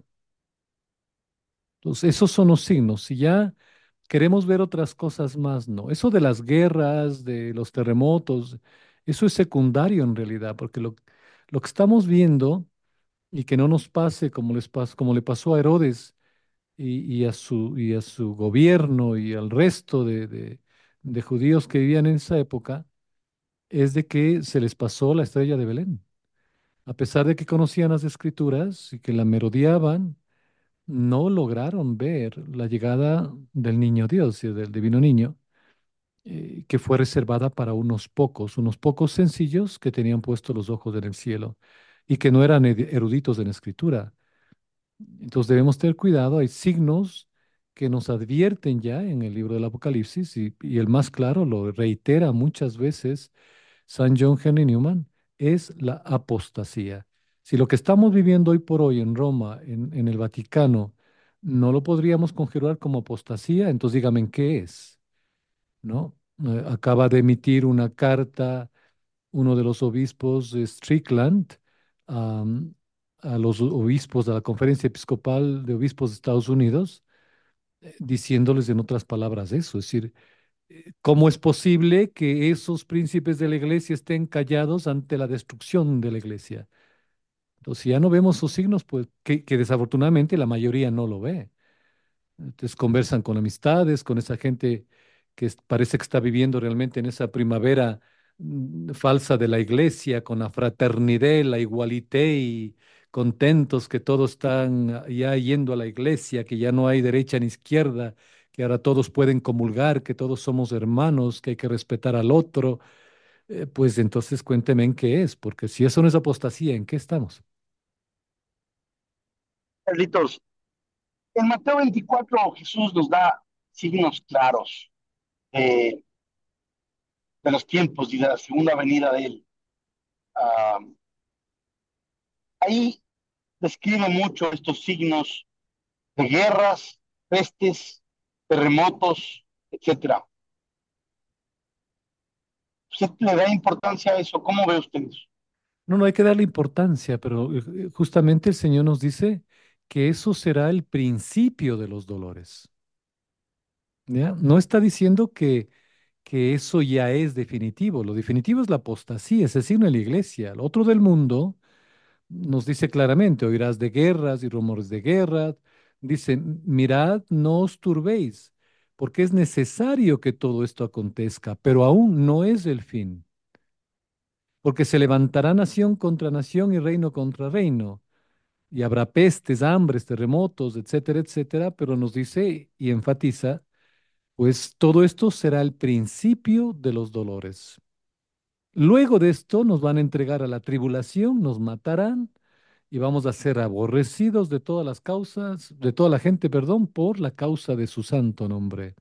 Entonces, esos son los signos. Si ya queremos ver otras cosas más, no. Eso de las guerras, de los terremotos, eso es secundario en realidad, porque lo, lo que estamos viendo y que no nos pase como les pas- como le pasó a Herodes y, y a su, y a su gobierno y al resto de, de- de judíos que vivían en esa época, es de que se les pasó la estrella de Belén. A pesar de que conocían las escrituras y que la merodeaban, no lograron ver la llegada del niño Dios y del divino niño, eh, que fue reservada para unos pocos, unos pocos sencillos que tenían puestos los ojos en el cielo y que no eran ed- eruditos en escritura. Entonces debemos tener cuidado, hay signos que nos advierten ya en el libro del Apocalipsis y, y el más claro lo reitera muchas veces San John Henry Newman, es la apostasía. Si lo que estamos viviendo hoy por hoy en Roma, en, en el Vaticano, no lo podríamos conjurar como apostasía, entonces dígame en qué es, ¿no? Eh, acaba de emitir una carta uno de los obispos de Strickland am, a los obispos de la Conferencia Episcopal de Obispos de Estados Unidos, eh, diciéndoles en otras palabras eso, es decir, eh, ¿cómo es posible que esos príncipes de la iglesia estén callados ante la destrucción de la iglesia? Entonces, si ya no vemos sus signos, pues que, que desafortunadamente la mayoría no lo ve. Entonces conversan con amistades, con esa gente que es- parece que está viviendo realmente en esa primavera mm, falsa de la iglesia, con la fraternidad, la igualité y contentos que todos están ah, ya yendo a la iglesia, que ya no hay derecha ni izquierda, que ahora todos pueden comulgar, que todos somos hermanos, que hay que respetar al otro. Eh, pues entonces cuénteme en qué es, porque si eso no es apostasía, ¿en qué estamos? Carlitos, en Mateo veinticuatro Jesús nos da signos claros eh, de los tiempos y de la segunda venida de él. Ah, ahí describe mucho estos signos de guerras, pestes, terremotos, etcétera. ¿Usted le da importancia a eso? ¿Cómo ve usted eso? No, no hay que darle importancia, pero eh, eh, justamente el Señor nos dice que eso será el principio de los dolores. ¿Ya? No está diciendo que, que eso ya es definitivo. Lo definitivo es la apostasía, ese signo de la iglesia. Lo otro del mundo nos dice claramente, oirás de guerras y rumores de guerra. Dice, mirad, no os turbéis, porque es necesario que todo esto acontezca, pero aún no es el fin, porque se levantará nación contra nación y reino contra reino. Y habrá pestes, hambres, terremotos, etcétera, etcétera, pero nos dice y enfatiza, pues todo esto será el principio de los dolores. Luego de esto nos van a entregar a la tribulación, nos matarán y vamos a ser aborrecidos de todas las causas, de toda la gente, perdón, por la causa de su santo nombre.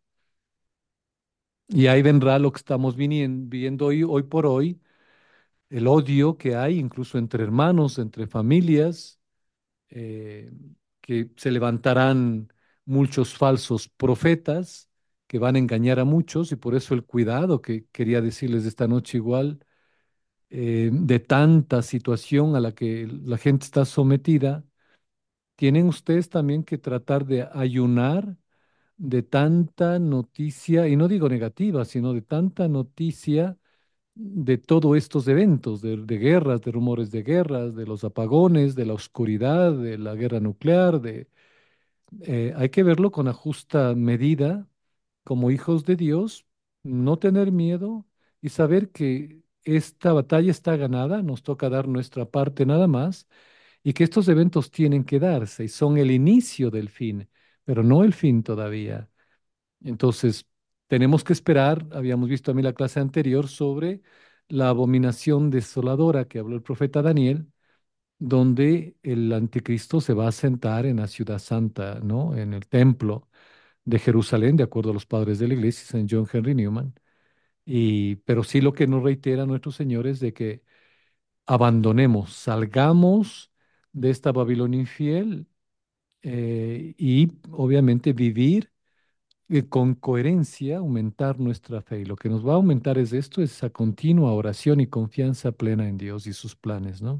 Y ahí vendrá lo que estamos vinien- viendo hoy, hoy por hoy, el odio que hay incluso entre hermanos, entre familias, eh, que se levantarán muchos falsos profetas que van a engañar a muchos y por eso el cuidado que quería decirles esta noche igual, eh, de tanta situación a la que la gente está sometida, tienen ustedes también que tratar de ayunar de tanta noticia, y no digo negativa, sino de tanta noticia de todos estos eventos, de, de guerras, de rumores de guerras, de los apagones, de la oscuridad, de la guerra nuclear, de, eh, hay que verlo con la justa medida, como hijos de Dios, no tener miedo y saber que esta batalla está ganada, nos toca dar nuestra parte nada más, y que estos eventos tienen que darse y son el inicio del fin, pero no el fin todavía. Entonces, tenemos que esperar, habíamos visto también la clase anterior sobre la abominación desoladora que habló el profeta Daniel, donde el anticristo se va a sentar en la ciudad santa, ¿no? En el templo de Jerusalén, de acuerdo a los padres de la iglesia, San John Henry Newman. Y, pero sí lo que nos reitera nuestro Señor es de que abandonemos, salgamos de esta Babilonia infiel, eh, y obviamente vivir eh, con coherencia, aumentar nuestra fe. Y lo que nos va a aumentar es esto, es esa continua oración y confianza plena en Dios y sus planes, ¿no?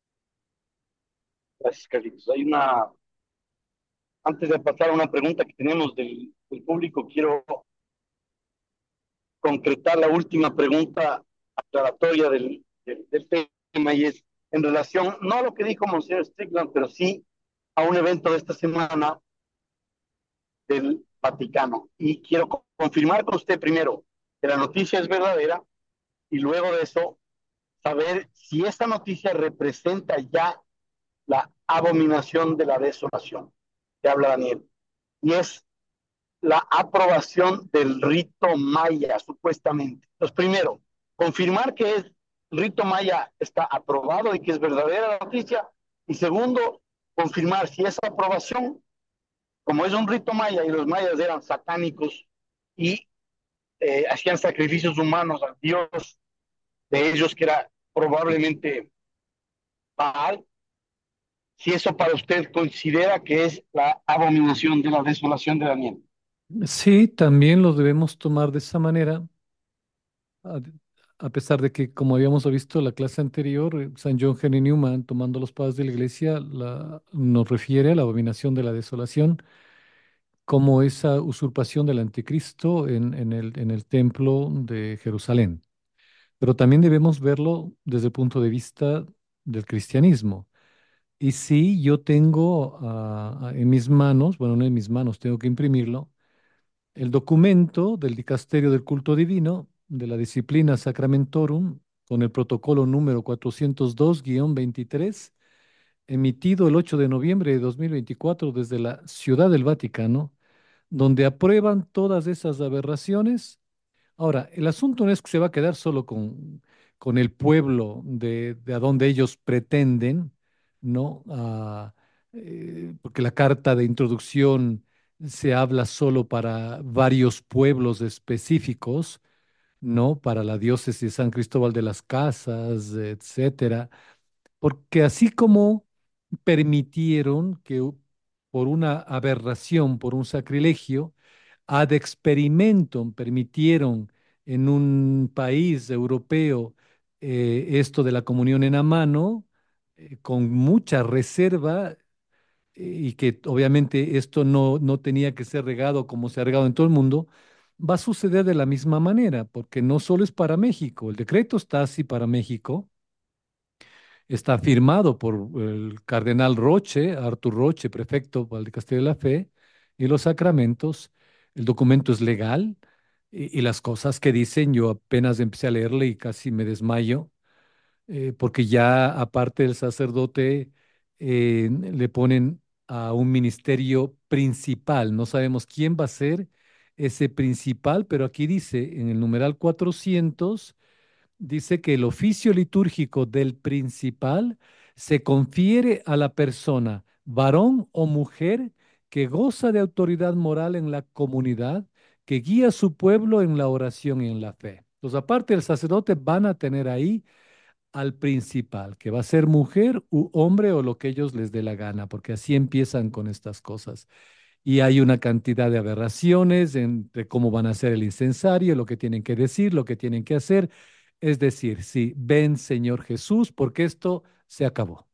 Gracias, Carlitos. Hay una, antes de pasar a una pregunta que tenemos del, del público, quiero concretar la última pregunta aclaratoria del, del, del tema y es en relación, no a lo que dijo Monseñor Strickland, pero sí a un evento de esta semana del Vaticano. Y quiero co- confirmar con usted primero que la noticia es verdadera y luego de eso saber si esta noticia representa ya la abominación de la desolación que habla Daniel. Y es la aprobación del rito maya, supuestamente. Entonces, primero, confirmar que es, el rito maya está aprobado y que es verdadera la noticia. Y segundo, confirmar si esa aprobación, como es un rito maya y los mayas eran satánicos y eh, hacían sacrificios humanos al dios de ellos, que era probablemente Baal, si eso para usted considera que es la abominación de la desolación de Daniel. Sí, también lo debemos tomar de esa manera, a, a pesar de que, como habíamos visto en la clase anterior, eh, San John Henry Newman, tomando los padres de la iglesia, la- nos refiere a la abominación de la desolación como esa usurpación del anticristo en, en el, en el templo de Jerusalén. Pero también debemos verlo desde el punto de vista del cristianismo. Y sí, yo tengo ah, ah, en mis manos, bueno, no en mis manos, tengo que imprimirlo, el documento del Dicasterio del Culto Divino de la disciplina Sacramentorum con el protocolo número cuatrocientos dos veintitrés, emitido el ocho de noviembre de dos mil veinticuatro desde la Ciudad del Vaticano, donde aprueban todas esas aberraciones. Ahora, el asunto no es que se va a quedar solo con, con el pueblo de, de a donde ellos pretenden, ¿no? Ah, eh, porque la carta de introducción se habla solo para varios pueblos específicos, ¿no? Para la diócesis de San Cristóbal de las Casas, etcétera. Porque así como permitieron que u- por una aberración, por un sacrilegio, ad experimentum permitieron en un país europeo eh, esto de la comunión en la mano, eh, con mucha reserva, eh, y que obviamente esto no, no tenía que ser regado como se ha regado en todo el mundo, va a suceder de la misma manera, porque no solo es para México, el decreto está así para México, está firmado por el cardenal Roche, Artur Roche, prefecto del Castillo de la Fe, y los sacramentos. El documento es legal y, y las cosas que dicen, yo apenas empecé a leerle y casi me desmayo, eh, porque ya aparte del sacerdote, eh, le ponen a un ministerio principal. No sabemos quién va a ser ese principal, pero aquí dice en el numeral cuatrocientos. Dice que el oficio litúrgico del principal se confiere a la persona, varón o mujer, que goza de autoridad moral en la comunidad, que guía a su pueblo en la oración y en la fe. Entonces, aparte del sacerdote, van a tener ahí al principal, que va a ser mujer u hombre o lo que ellos les dé la gana, porque así empiezan con estas cosas. Y hay una cantidad de aberraciones entre cómo van a hacer el incensario, lo que tienen que decir, lo que tienen que hacer. Es decir, sí, ven Señor Jesús, porque esto se acabó.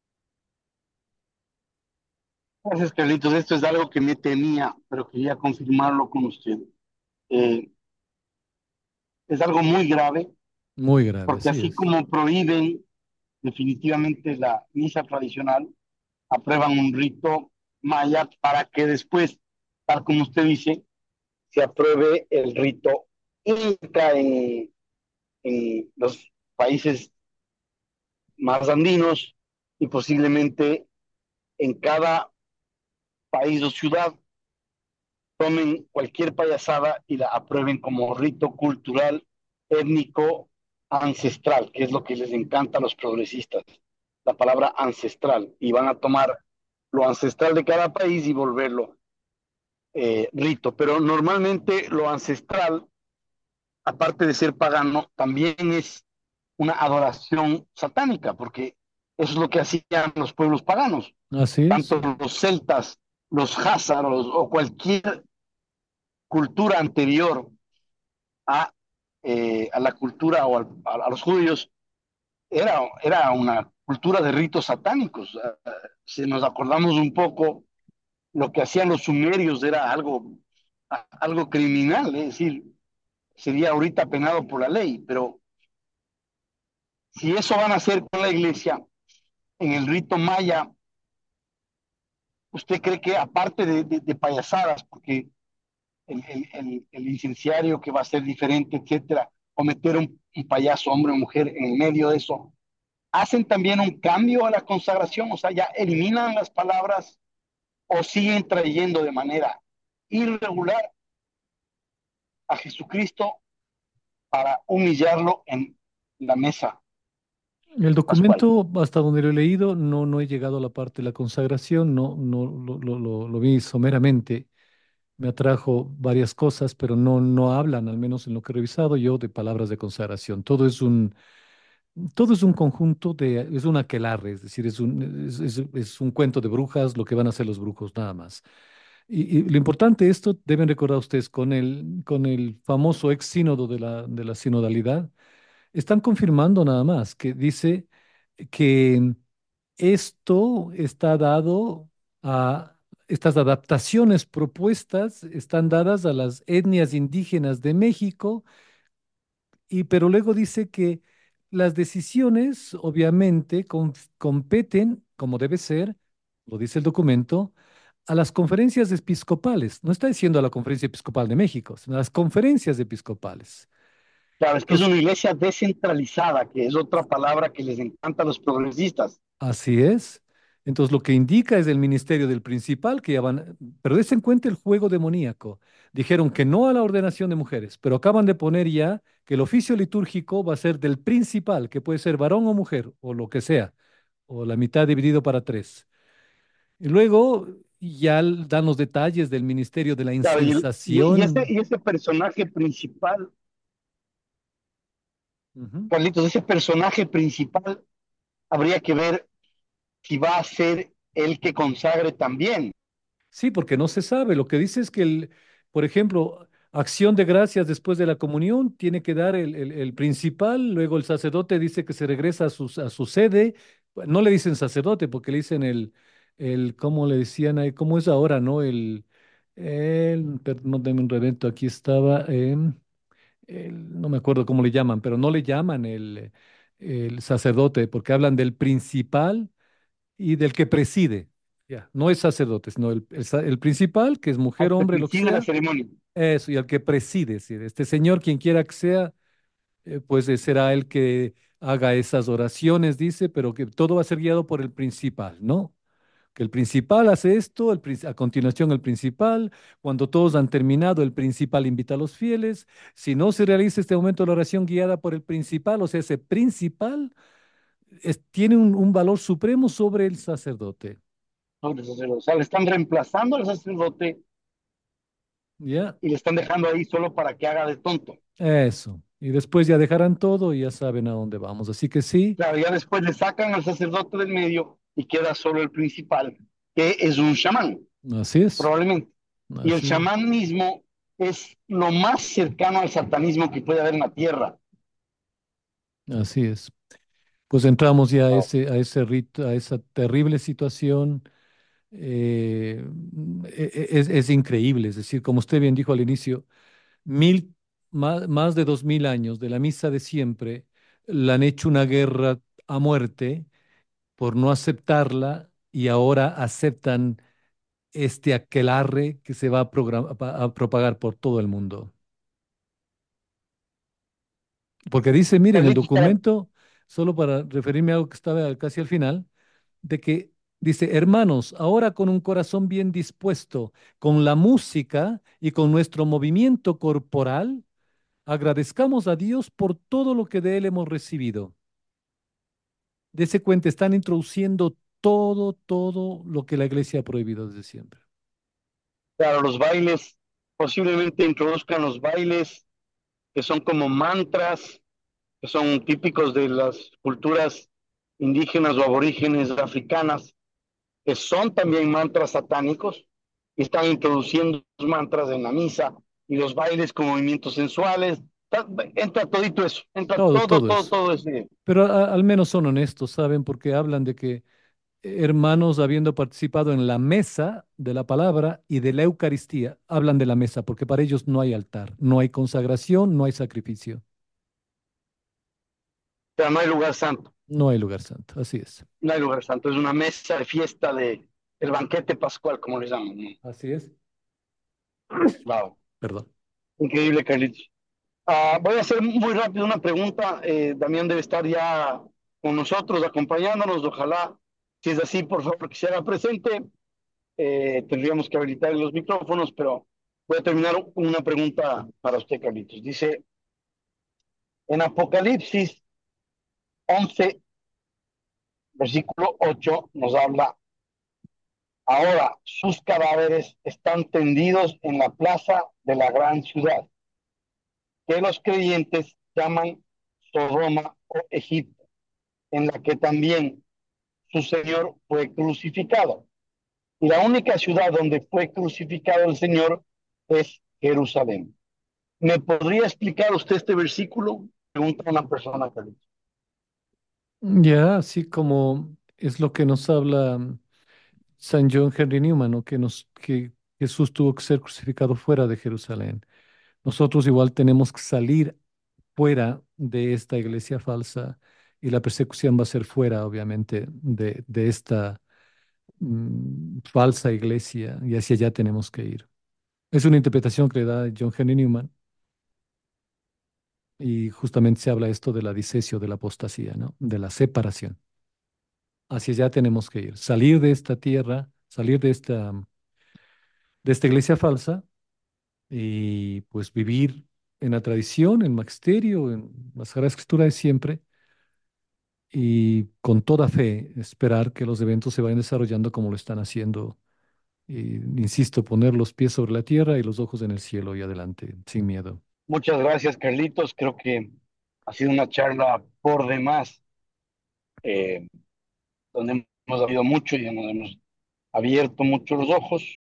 Gracias, Carlitos. Esto es algo que me temía, pero quería confirmarlo con usted. Eh, es algo muy grave, Muy grave, porque así así es. como prohíben definitivamente la misa tradicional, aprueban un rito maya para que después, tal como usted dice, se apruebe el rito inca en, en los países más andinos y posiblemente en cada país o ciudad tomen cualquier payasada y la aprueben como rito cultural, étnico, ancestral, que es lo que les encanta a los progresistas, la palabra ancestral, y van a tomar lo ancestral de cada país y volverlo eh, rito. Pero normalmente lo ancestral, aparte de ser pagano, también es una adoración satánica, porque eso es lo que hacían los pueblos paganos, Así es. tanto los celtas, los házaros o cualquier cultura anterior a, eh, a la cultura o al, a, a, los judíos, era, era una cultura de ritos satánicos. Uh, si nos acordamos un poco, lo que hacían los sumerios era algo, a, algo criminal, es decir, sería ahorita penado por la ley, pero si eso van a hacer con la iglesia, en el rito maya, ¿usted cree que aparte de, de, de payasadas, porque el, el, el, el, licenciario que va a ser diferente, etcétera, o meter un, un payaso, hombre o mujer, en medio de eso, hacen también un cambio a la consagración? O sea, ya eliminan las palabras o siguen trayendo de manera irregular a Jesucristo para humillarlo en la mesa El pascual. documento, hasta donde lo he leído, no, no he llegado a la parte de la consagración, no, no lo, lo- lo- lo vi someramente. Me atrajo varias cosas, pero no, no hablan, al menos en lo que he revisado yo, de palabras de consagración. Todo es un, todo es un conjunto de, es un aquelarre, es decir, es un, es, es- es un cuento de brujas, lo que van a hacer los brujos, nada más. Y, y lo importante de esto, deben recordar ustedes, con el, con el famoso ex sínodo de la, de la sinodalidad, están confirmando nada más que dice que esto está dado a, estas adaptaciones propuestas están dadas a las etnias indígenas de México, y pero luego dice que las decisiones obviamente conf- competen, como debe ser, lo dice el documento, a las conferencias episcopales. No está diciendo a la Conferencia Episcopal de México, sino a las conferencias episcopales. Claro, es que es Entonces, una iglesia descentralizada, que es otra palabra que les encanta a los progresistas. así es. Entonces, lo que indica es el ministerio del principal, que ya van, pero des en cuenta el juego demoníaco. Dijeron que no a la ordenación de mujeres, pero acaban de poner ya que el oficio litúrgico va a ser del principal, que puede ser varón o mujer, o lo que sea, o la mitad dividido para tres. Y luego ya l- dan los detalles del ministerio de la Claro, y, el- y, y ese, incensación. y ese personaje principal, Ujú. Carlitos, ese personaje principal habría que ver si va a ser el que consagre también. Sí, porque no se sabe. Lo que dice es que, el, por ejemplo, acción de gracias después de la comunión tiene que dar el, el- el principal, luego el sacerdote dice que se regresa a su, a su sede. No le dicen sacerdote porque le dicen el, el, ¿cómo le decían ahí? ¿Cómo es ahora, no? El, el, perdón, deme un evento, aquí estaba, em, el- no me acuerdo cómo le llaman, pero no le llaman el, el sacerdote porque hablan del principal y del que preside. Ya, no es sacerdote, sino el, el sa- el principal, que es Al mujer, que hombre, lo que preside la sea, ceremonia. eso, y al que preside, es decir, este señor, quien quiera que sea, eh, pues eh, será el que haga esas oraciones, dice, pero que todo va a ser guiado por el principal, ¿no? Que el principal hace esto, el, prin- a continuación el principal, cuando todos han terminado, el principal invita a los fieles. Si no se realiza este momento la oración guiada por el principal, o sea, ese principal es- tiene un un valor supremo sobre el sacerdote. Sobre el sacerdote. O sea, le están reemplazando al sacerdote ¿Ya? y le están dejando ahí solo para que haga de tonto. Eso. Y después ya dejarán todo y ya saben a dónde vamos. Así que sí, Claro, ya después le sacan al sacerdote del medio y queda solo el principal, que es un chamán, así es. probablemente. Y el Así es. chamanismo es lo más cercano al satanismo que puede haber en la tierra. Así es. Pues entramos ya a Wow. ese, a ese rito, a esa terrible situación. eh, e- e- es, es increíble. Es decir, como usted bien dijo al inicio, mil, más, más de dos mil años de la misa de siempre, le han hecho una guerra a muerte por no aceptarla y ahora aceptan este aquelarre que se va a, program- a a propagar por todo el mundo. Porque dice, mire, en el Carlitos, para... documento, solo para referirme a algo que estaba casi al final, de que Dice, hermanos, ahora con un corazón bien dispuesto, con la música y con nuestro movimiento corporal, agradezcamos a Dios por todo lo que de Él hemos recibido. Dese cuenta, están introduciendo todo, todo lo que la iglesia ha prohibido desde siempre. Claro, los bailes, posiblemente introduzcan los bailes que son como mantras, que son típicos de las culturas indígenas o aborígenes africanas, que son también mantras satánicos, y están introduciendo los mantras en la misa y los bailes con movimientos sensuales. Entra todito eso, entra Todo, todo, todo todo, eso. todo ese. Pero a- al menos son honestos, ¿saben? Porque hablan de que hermanos habiendo participado en la mesa de la palabra y de la Eucaristía, hablan de la mesa, porque para ellos no hay altar, no hay consagración, no hay sacrificio, O sea, no hay lugar santo, no hay lugar santo. Así es. no hay lugar santo, es una mesa de fiesta de el banquete pascual, como le llaman, ¿no? Así es. Wow, Perdón. increíble, Carlitos. Ah, voy a hacer muy rápido una pregunta. Eh, Damián debe estar ya con nosotros, acompañándonos. Ojalá, si es así, por favor, que se haga presente. Eh, tendríamos que habilitar los micrófonos, pero voy a terminar con una pregunta para usted, Carlitos. Dice, en Apocalipsis once, versículo ocho, nos habla, ahora sus cadáveres están tendidos en la plaza de la gran ciudad, que los creyentes llaman Sodoma o Egipto, en la que también su Señor fue crucificado. Y la única ciudad donde fue crucificado el Señor es Jerusalén. ¿Me podría explicar usted este versículo? Pregunta una persona, Carlos. Ya, así como es lo que nos habla mm, San John Henry Newman, ¿no? Que nos, que Jesús tuvo que ser crucificado fuera de Jerusalén. Nosotros igual tenemos que salir fuera de esta iglesia falsa y la persecución va a ser fuera, obviamente, de, de esta mm, falsa iglesia y hacia allá tenemos que ir. Es una interpretación que le da John Henry Newman y justamente se habla esto de la disesio, de la apostasía, ¿no? De la separación. Hacia allá tenemos que ir, salir de esta tierra, salir de esta, de esta iglesia falsa y pues vivir en la tradición, en el magisterio, en la Sagrada Escritura de siempre y con toda fe esperar que los eventos se vayan desarrollando como lo están haciendo. Y, insisto, poner los pies sobre la tierra y los ojos en el cielo y adelante, sin miedo. Muchas gracias, Carlitos. Creo que ha sido una charla por demás, eh, donde hemos habido mucho y nos hemos abierto mucho los ojos.